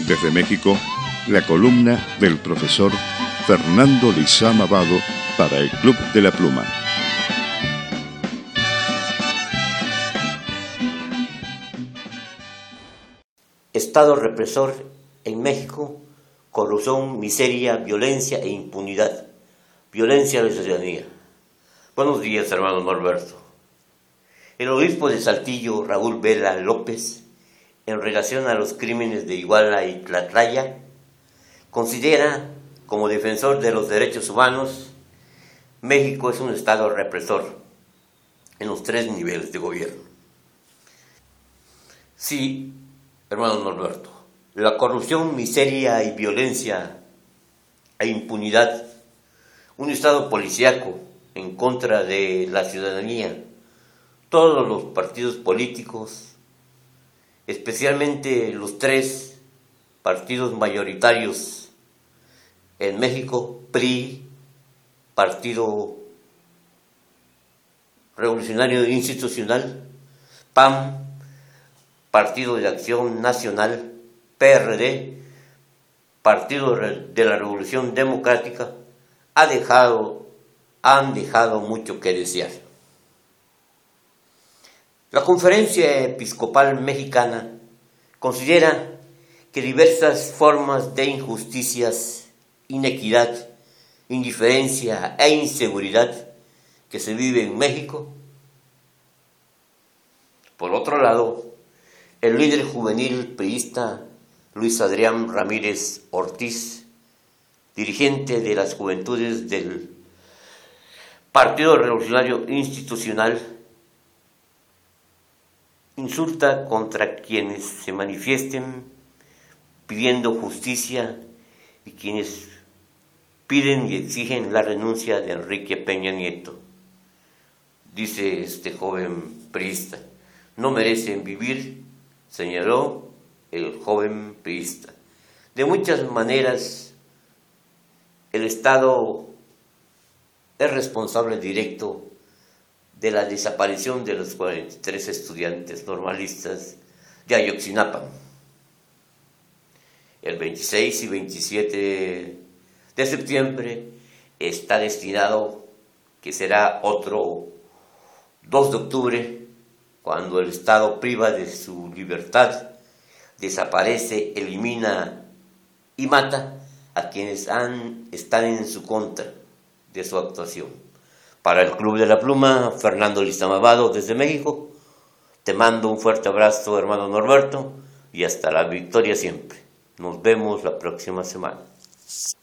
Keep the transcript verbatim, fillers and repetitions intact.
Desde México, la columna del profesor Fernando Lizama Vado para el Club de la Pluma. Estado represor en México, corrupción, miseria, violencia e impunidad. Violencia de la ciudadanía. Buenos días, hermano Norberto. El obispo de Saltillo, Raúl Vela López, en relación a los crímenes de Iguala y Tlatlaya, considera, como defensor de los derechos humanos, México es un estado represor en los tres niveles de gobierno. Sí, hermano Norberto, la corrupción, miseria y violencia e impunidad, un estado policíaco en contra de la ciudadanía, todos los partidos políticos, especialmente los tres partidos mayoritarios en México, P R I, Partido Revolucionario Institucional, P A M, Partido de Acción Nacional, P R D, Partido de la Revolución Democrática, ha dejado, han dejado mucho que desear. La Conferencia Episcopal Mexicana considera que diversas formas de injusticias, inequidad, indiferencia e inseguridad que se vive en México. Por otro lado, el líder juvenil priista Luis Adrián Ramírez Ortiz, dirigente de las juventudes del Partido Revolucionario Institucional, insulta contra quienes se manifiesten pidiendo justicia y quienes piden y exigen la renuncia de Enrique Peña Nieto. Dice este joven priista, no merecen vivir, señaló el joven priista. De muchas maneras, el Estado es responsable directo de la desaparición de los cuarenta y tres estudiantes normalistas de Ayotzinapa. El veintiséis y veintisiete de septiembre está destinado, que será otro dos de octubre, cuando el Estado priva de su libertad, desaparece, elimina y mata a quienes han, están en su contra de su actuación. Para el Club de la Pluma, Fernando Lizama Vado desde México, te mando un fuerte abrazo, hermano Norberto, y hasta la victoria siempre. Nos vemos la próxima semana.